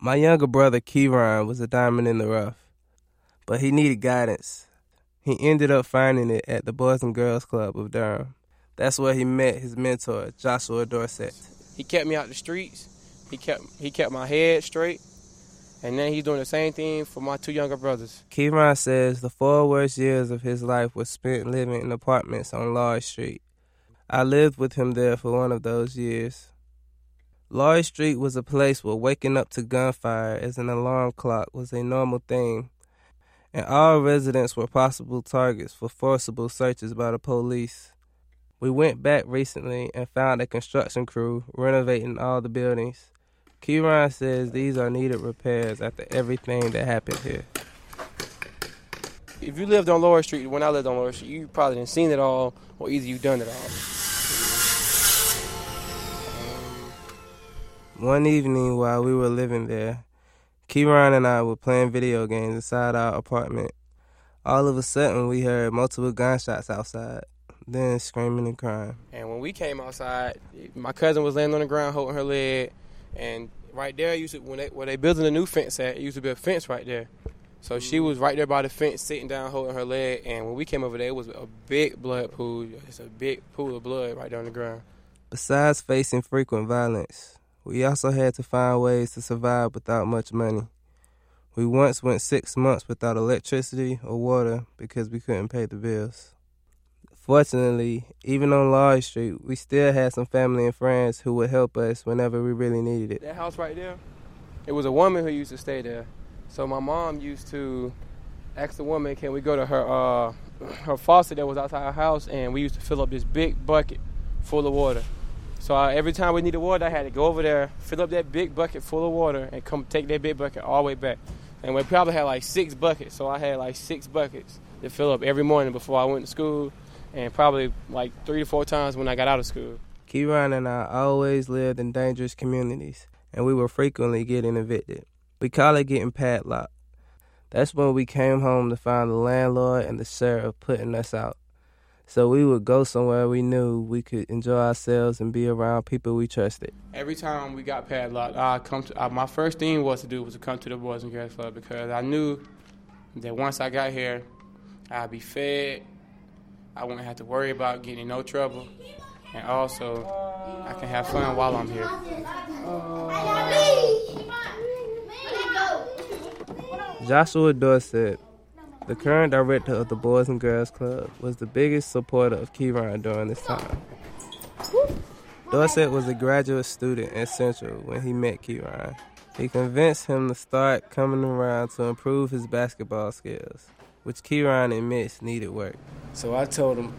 My younger brother, Kieran, was a diamond in the rough, but he needed guidance. He ended up finding it at the Boys and Girls Club of Durham. That's where he met his mentor, Joshua Dorsett. He kept me out the streets. He kept my head straight. And then he's doing the same thing for my two younger brothers. Kieran says the 4 worst years of his life were spent living in apartments on Lodge Street. I lived with him there for one of those years. Lodge Street was a place where waking up to gunfire as an alarm clock was a normal thing, and all residents were possible targets for forcible searches by the police. We went back recently and found a construction crew renovating all the buildings. Kieran says these are needed repairs after everything that happened here. If you lived on Lower Street, when I lived on Lower Street, you probably didn't seen it all, or either you done it all. One evening while we were living there, Kieran and I were playing video games inside our apartment. All of a sudden, we heard multiple gunshots outside, then screaming and crying. And when we came outside, my cousin was laying on the ground holding her leg, and right there, where they building a new fence at, it used to be a fence right there. So she was right there by the fence, sitting down, holding her leg, and when we came over there, it was a big blood pool. It's a big pool of blood right there on the ground. Besides facing frequent violence, we also had to find ways to survive without much money. We once went 6 months without electricity or water because we couldn't pay the bills. Fortunately, even on Lodge Street, we still had some family and friends who would help us whenever we really needed it. That house right there, it was a woman who used to stay there. So my mom used to ask the woman, can we go to her faucet that was outside her house, and we used to fill up this big bucket full of water. So every time we needed water, I had to go over there, fill up that big bucket full of water, and come take that big bucket all the way back. And we probably had like 6 buckets, so I had like 6 buckets to fill up every morning before I went to school, and probably like 3 to 4 times when I got out of school. Kieran and I always lived in dangerous communities, and we were frequently getting evicted. We call it getting padlocked. That's when we came home to find the landlord and the sheriff putting us out. So we would go somewhere we knew we could enjoy ourselves and be around people we trusted. Every time we got padlocked, my first thing was to come to the Boys and Girls Club, because I knew that once I got here, I'd be fed, I wouldn't have to worry about getting in no trouble, and also I can have fun while I'm here. Joshua Dorsett, the current director of the Boys and Girls Club, was the biggest supporter of Kieran during this time. Dorsett was a graduate student at Central when he met Kieran. He convinced him to start coming around to improve his basketball skills, which Kieran admits needed work. So I told him,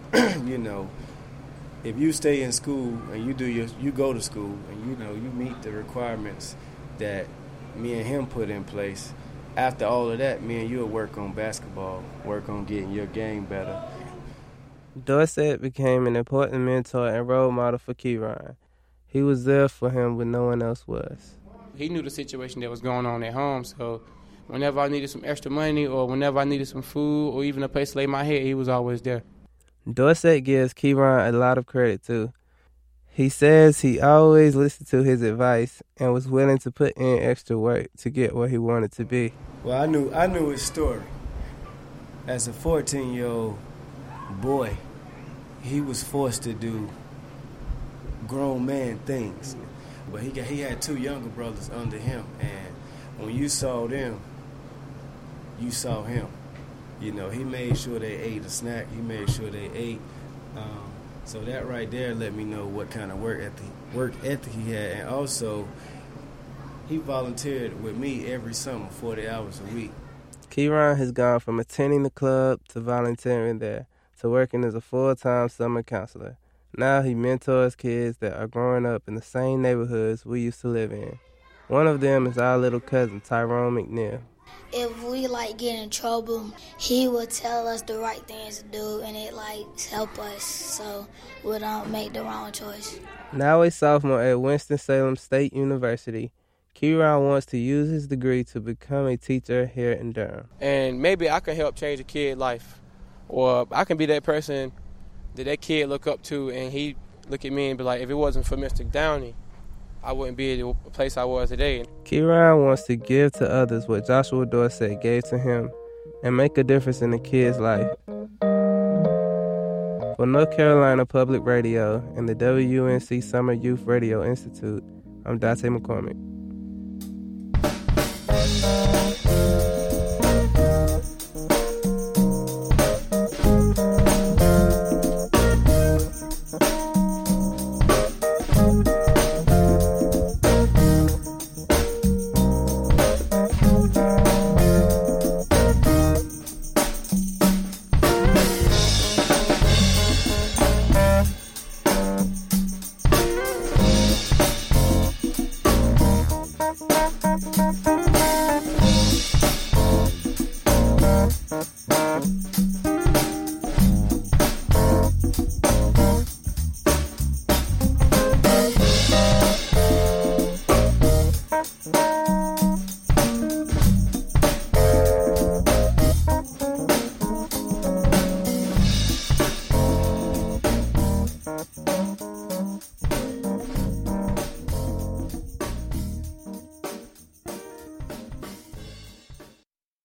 if you stay in school and you go to school and you meet the requirements that me and him put in place, after all of that, me and you will work on basketball, work on getting your game better. Dorsett became an important mentor and role model for Kieran. He was there for him when no one else was. He knew the situation that was going on at home, so whenever I needed some extra money or whenever I needed some food or even a place to lay my head, he was always there. Dorsett gives Kieran a lot of credit, too. He says he always listened to his advice and was willing to put in extra work to get where he wanted to be. Well, I knew his story. As a 14-year-old boy, he was forced to do grown man things. But he had 2 younger brothers under him, and when you saw them, you saw him. He made sure they ate a snack. He made sure they ate. So that right there let me know what kind of work ethic he had. And also, he volunteered with me every summer, 40 hours a week. Kieran has gone from attending the club to volunteering there to working as a full-time summer counselor. Now he mentors kids that are growing up in the same neighborhoods we used to live in. One of them is our little cousin, Tyrone McNeil. If we get in trouble, he would tell us the right things to do, and it help us so we don't make the wrong choice. Now a sophomore at Winston-Salem State University, Kieran wants to use his degree to become a teacher here in Durham. And maybe I can help change a kid's life, or I can be that person that kid look up to, and he look at me and be like, if it wasn't for Mr. Downey, I wouldn't be at the place I was today. Kieran wants to give to others what Joshua Dorsett gave to him and make a difference in the kid's life. For North Carolina Public Radio and the WUNC Summer Youth Radio Institute, I'm Dante McCormick. Thank you.